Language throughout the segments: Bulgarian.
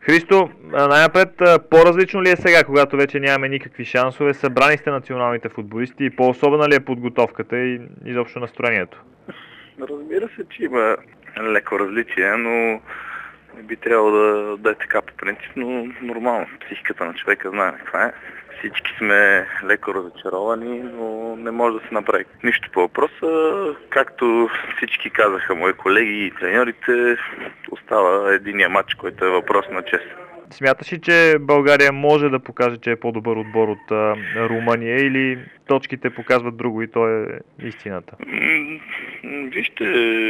Христо, най-напред по-различно ли е сега, когато вече нямаме никакви шансове? Събрани сте националните футболисти и по-особена ли е подготовката и изобщо настроението? Разбира се, че има леко различие, но не би трябвало да е така по принцип, но нормално. Психиката на човека знае каква е. Всички сме леко разочаровани, но не може да се направи нищо по въпроса. Както всички казаха мои колеги и треньорите, остава единия матч, който е въпрос на чест. Смяташ ли, че България може да покаже, че е по-добър отбор от Румъния или точките показват друго и то е истината? Вижте,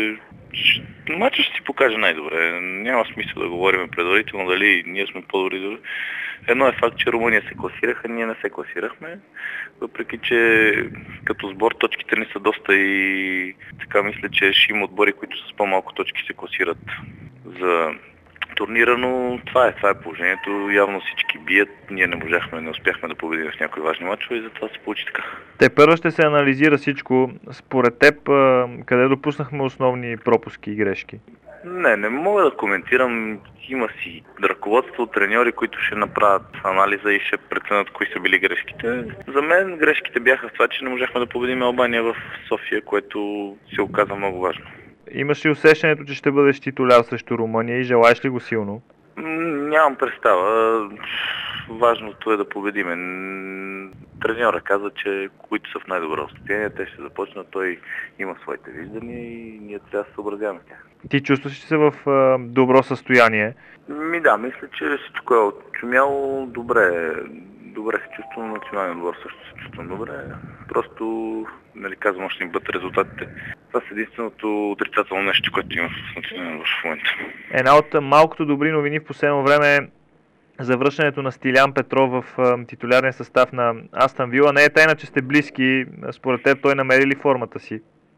матчът ще си покаже най-добре. Няма смисъл да говорим предварително дали ние сме по-добри. Едно е факт, че Румъния се класираха, ние не се класирахме. Въпреки, че като сбор точките ни са доста и така мисля, че ще има отбори, които с по-малко точки се класират за турнира, но това е положението. Явно всички бият. Ние не успяхме да победим в някои важни мачове и затова се получи така. Те първо ще се анализира всичко. Според теб, къде допуснахме основни пропуски и грешки? Не мога да коментирам. Има си ръководство, треньори, които ще направят анализа и ще преценят кои са били грешките. За мен грешките бяха в това, че не можахме да победим Албания в София, което се оказа много важно. Имаш ли усещането, че ще бъдеш титуляр срещу Румъния и желаеш ли го силно? Нямам представа. Важното е да победиме. Треньора каза, че които са в най-добро състояние, те ще започнат. Той има своите виждания и ние трябва да се съобразяваме с тях. Ти чувстваш ли се в добро състояние? Да, мисля, че всичко е отчумяло добре се чувствам, национален отбор също се чувствам добре. Просто, казвам, още им бъдат резултатите. Това е единственото отрицателно нещо, което има в национален отбор в момента. Една от малкото добри новини в последно време е завръщането на Стилян Петров в титулярния състав на Астън Вила. Не е тайна, че сте близки. Според теб той намери ли формата си?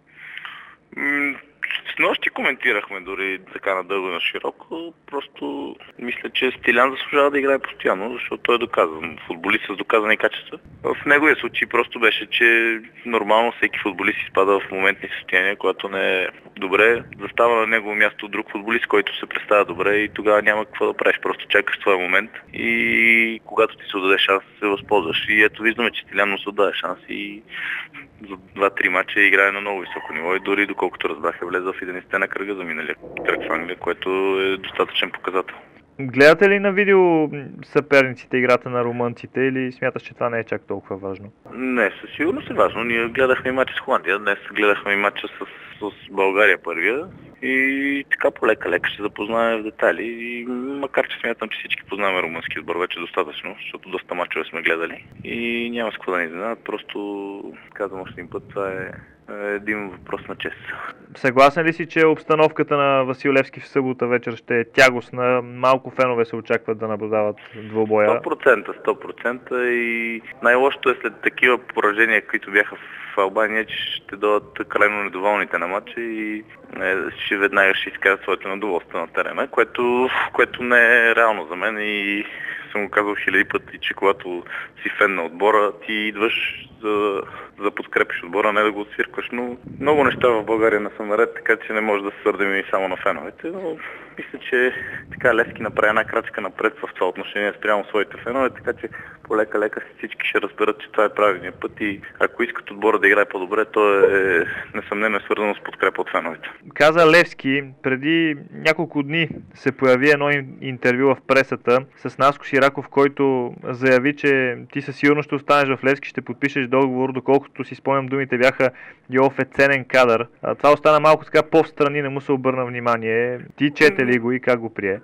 С нощи коментирахме дори така надълго и на широко. Просто мисля, че Стилян заслужава да играе постоянно, защото той е доказан. Футболист с доказани качества. В неговия случай просто беше, че нормално всеки футболист изпада в моментни състояния, когато не е добре. Застава на негово място друг футболист, който се представя добре и тогава няма какво да правиш. Просто чакаш твоя момент и когато ти се отдаде шанс, се възползваш. И ето виждаме, че Стилян му се отдаде шанс и за 2-3 мача играе на много високо ниво и дори доколкото разбрах е влезъл в 11-те на кръга за миналия кръг в Англия, което е достатъчен показател. Гледате ли на видео съперниците играта на румънците или смяташ, че това не е чак толкова важно? Не, със сигурност е важно. Ние гледахме и матча с Холандия, днес гледахме и матча с България първия и така полека ще запознаем в детайли. И макар че смятам, че всички познаваме румънски отбор вече достатъчно, защото доста мачове сме гледали и няма с какво да ни изненадат, просто казвам още един път, това е един въпрос на чест. Съгласен ли си, че обстановката на Васил Левски в събота вечер ще е тягостна? Малко фенове се очакват да наблюдават двубоя. 100% и най-лошото е след такива поражения, които бяха в Албания, че ще дойдат крайно недоволните на матча и веднага ще изкарат своето недоволство на терена, което не е реално за мен и съм го казал хиляди пъти, че когато си фен на отбора, ти идваш за подкрепиш отбора, не да го отсвиркваш, но много неща в България не са наред, така че не може да се сърдим и само на феновете, но мисля, че така Левски направи една крачка напред в това отношение спрямо своите фенове, така че полека всички ще разберат, че това е правилният път и ако искат отбора да играе по-добре, то е несъмнено свързано с подкрепа от феновете. Каза Левски, преди няколко дни се появи едно интервю в пресата с Наско Сираков, който заяви, че ти със сигурност ще останеш в Левски, ще подпишеш договор, доколкото си спомням думите бяха Йов е ценен кадър. Това остана малко така по-встрани, не му се обърна внимание. Ти чете ли го и как го прие?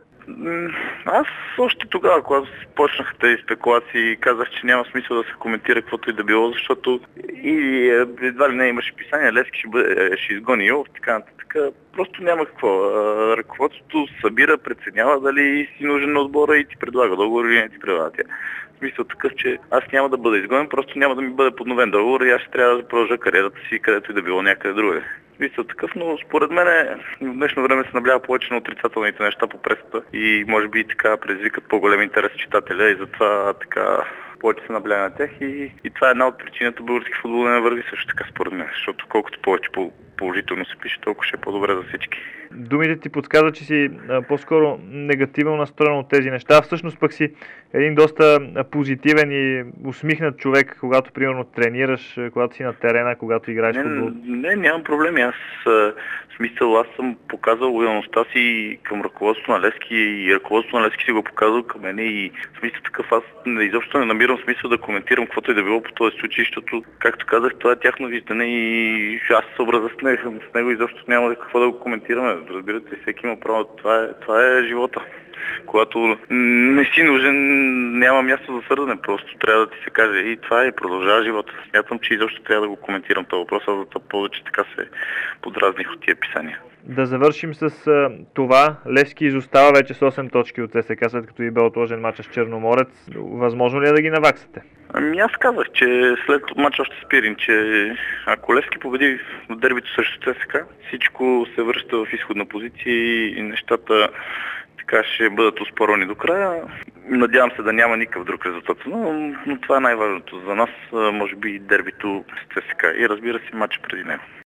Аз още тогава, когато почнаха тези спекулации, казах, че няма смисъл да се коментира каквото и да било, защото и едва ли не имаше писание, Левски ще изгони Йов, така нататък. Просто няма какво. Ръководството събира, преценява дали си нужен на отбора и ти предлага договор или не ти предлага тя. В смисъл такъв, че аз няма да бъда изгонен, просто няма да ми бъде подновен договор и аз ще трябва да продължа кариерата си където и да било някъде другаде. Мисля такъв, но според мен в днешно време се наблява повече на отрицателните неща по пресата и може би така предизвикат по-голям интерес читателя и затова така повече се набляга на тях и това е една от причината български футбол да не върви също така според мен, защото колкото повече положително се пише, толкова ще е по-добре за всички. Думите ти подсказват, че си по-скоро негативно настроен от тези неща. Всъщност пък си един доста позитивен и усмихнат човек, когато примерно тренираш, когато си на терена, когато играеш футбол. Не, нямам проблеми. Аз съм показал лоялността си към ръководството на Левски и ръководството на Левски си го показал към мене и в смисъл такъв аз изобщо не намирам смисъл да коментирам каквото и да било по този случай, защото, както казах, това е тяхно виждане и аз се съобразя с него изобщо няма какво да го коментираме. Разбирате, всеки има право. Това е живота. Когато не си нужен, няма място за сърдане, просто трябва да ти се каже и това е, продължава живота. Смятам, че изобщо трябва да го коментирам този въпрос, а за това повече така се подразних от тия писания. Да завършим с това. Левски изостава вече с 8 точки от ЦСКА, след като и бе отложен матча с Черноморец. Възможно ли е да ги наваксате? Аз казах, че след матча още с Пирин, че ако Левски победи в дербито срещу ЦСКА, всичко се връща в изходна позиция и нещата така ще бъдат успорвани до края. Надявам се да няма никакъв друг резултат, но това е най-важното за нас, може би дербито с ЦСКА и разбира се матча преди него.